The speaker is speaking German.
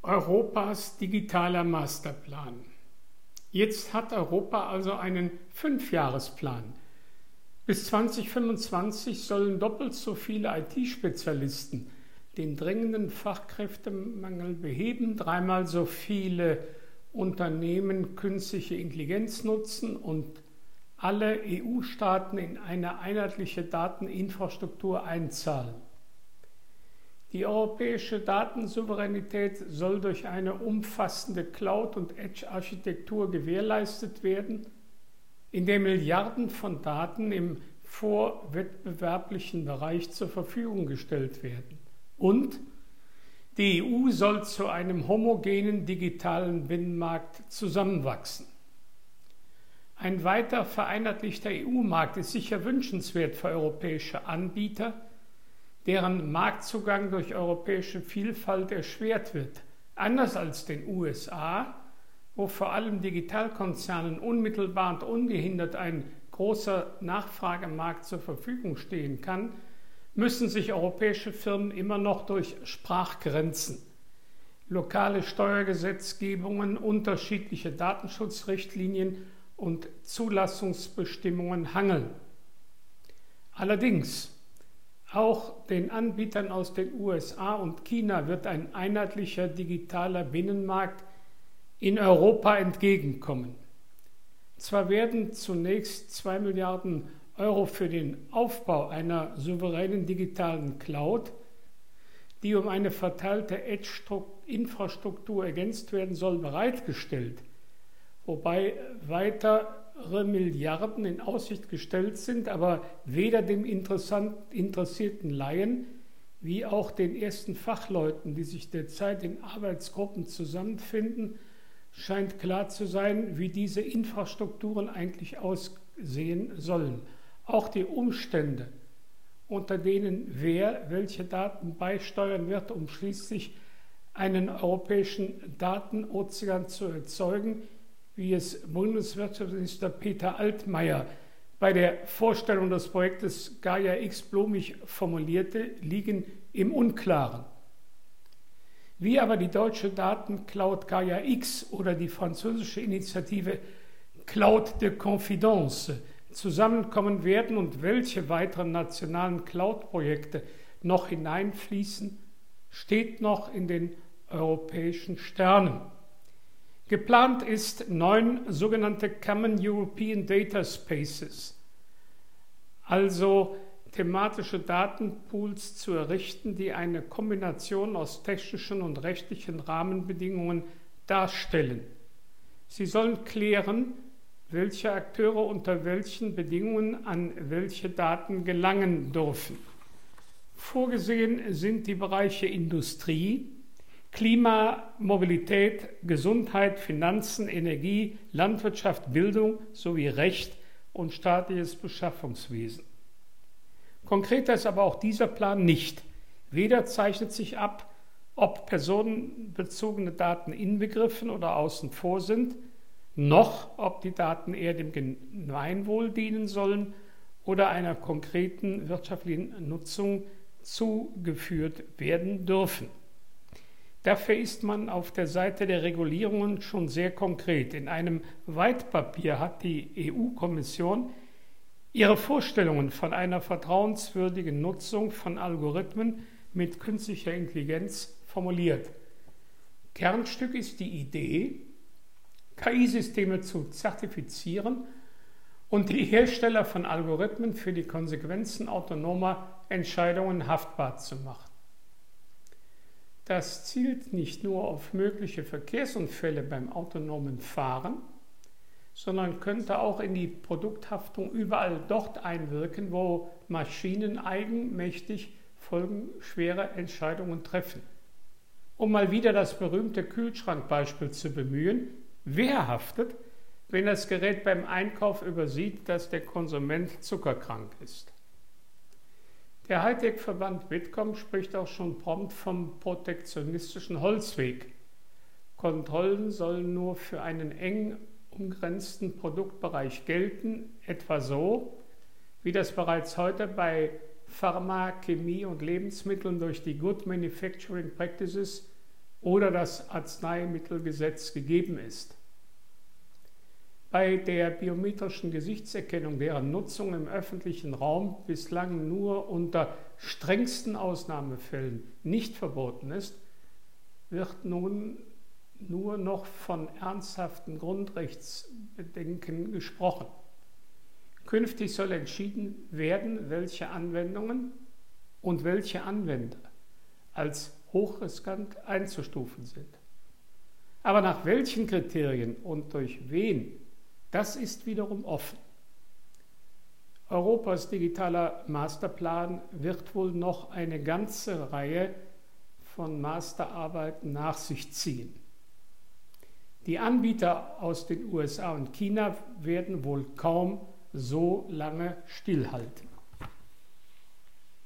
Europas digitaler Masterplan. Jetzt hat Europa also einen Fünfjahresplan. Bis 2025 sollen doppelt so viele IT-Spezialisten den dringenden Fachkräftemangel beheben, dreimal so viele Unternehmen künstliche Intelligenz nutzen und alle EU-Staaten in eine einheitliche Dateninfrastruktur einzahlen. Die europäische Datensouveränität soll durch eine umfassende Cloud- und Edge-Architektur gewährleistet werden, in der Milliarden von Daten im vorwettbewerblichen Bereich zur Verfügung gestellt werden. Und die EU soll zu einem homogenen digitalen Binnenmarkt zusammenwachsen. Ein weiter vereinheitlichter EU-Markt ist sicher wünschenswert für europäische Anbieter, deren Marktzugang durch europäische Vielfalt erschwert wird. Anders als den USA, wo vor allem Digitalkonzernen unmittelbar und ungehindert ein großer Nachfragemarkt zur Verfügung stehen kann, müssen sich europäische Firmen immer noch durch Sprachgrenzen, lokale Steuergesetzgebungen, unterschiedliche Datenschutzrichtlinien und Zulassungsbestimmungen hangeln. Allerdings, auch den Anbietern aus den USA und China wird ein einheitlicher digitaler Binnenmarkt in Europa entgegenkommen. Zwar werden zunächst 2 Milliarden Euro für den Aufbau einer souveränen digitalen Cloud, die um eine verteilte Edge-Infrastruktur ergänzt werden soll, bereitgestellt, wobei weitere Milliarden in Aussicht gestellt sind, aber weder dem interessierten Laien wie auch den ersten Fachleuten, die sich derzeit in Arbeitsgruppen zusammenfinden, scheint klar zu sein, wie diese Infrastrukturen eigentlich aussehen sollen. Auch die Umstände, unter denen wer welche Daten beisteuern wird, um schließlich einen europäischen Datenozean zu erzeugen, wie es Bundeswirtschaftsminister Peter Altmaier bei der Vorstellung des Projektes Gaia-X blumig formulierte, liegen im Unklaren. Wie aber die deutsche Datencloud Gaia-X oder die französische Initiative Cloud de Confidence zusammenkommen werden und welche weiteren nationalen Cloud-Projekte noch hineinfließen, steht noch in den europäischen Sternen. Geplant ist 9 sogenannte Common European Data Spaces, also thematische Datenpools zu errichten, die eine Kombination aus technischen und rechtlichen Rahmenbedingungen darstellen. Sie sollen klären, welche Akteure unter welchen Bedingungen an welche Daten gelangen dürfen. Vorgesehen sind die Bereiche Industrie, Klima, Mobilität, Gesundheit, Finanzen, Energie, Landwirtschaft, Bildung sowie Recht und staatliches Beschaffungswesen. Konkreter ist aber auch dieser Plan nicht. Weder zeichnet sich ab, ob personenbezogene Daten inbegriffen oder außen vor sind, noch ob die Daten eher dem Gemeinwohl dienen sollen oder einer konkreten wirtschaftlichen Nutzung zugeführt werden dürfen. Dafür ist man auf der Seite der Regulierungen schon sehr konkret. In einem Whitepapier hat die EU-Kommission ihre Vorstellungen von einer vertrauenswürdigen Nutzung von Algorithmen mit künstlicher Intelligenz formuliert. Kernstück ist die Idee, KI-Systeme zu zertifizieren und die Hersteller von Algorithmen für die Konsequenzen autonomer Entscheidungen haftbar zu machen. Das zielt nicht nur auf mögliche Verkehrsunfälle beim autonomen Fahren, sondern könnte auch in die Produkthaftung überall dort einwirken, wo Maschinen eigenmächtig folgenschwere Entscheidungen treffen. Um mal wieder das berühmte Kühlschrankbeispiel zu bemühen, wer haftet, wenn das Gerät beim Einkauf übersieht, dass der Konsument zuckerkrank ist? Der Hightech-Verband Bitkom spricht auch schon prompt vom protektionistischen Holzweg. Kontrollen sollen nur für einen eng umgrenzten Produktbereich gelten, etwa so, wie das bereits heute bei Pharma, Chemie und Lebensmitteln durch die Good Manufacturing Practices oder das Arzneimittelgesetz gegeben ist. Bei der biometrischen Gesichtserkennung, deren Nutzung im öffentlichen Raum bislang nur unter strengsten Ausnahmefällen nicht verboten ist, wird nun nur noch von ernsthaften Grundrechtsbedenken gesprochen. Künftig soll entschieden werden, welche Anwendungen und welche Anwender als hochriskant einzustufen sind. Aber nach welchen Kriterien und durch wen, das ist wiederum offen. Europas digitaler Masterplan wird wohl noch eine ganze Reihe von Masterarbeiten nach sich ziehen. Die Anbieter aus den USA und China werden wohl kaum so lange stillhalten.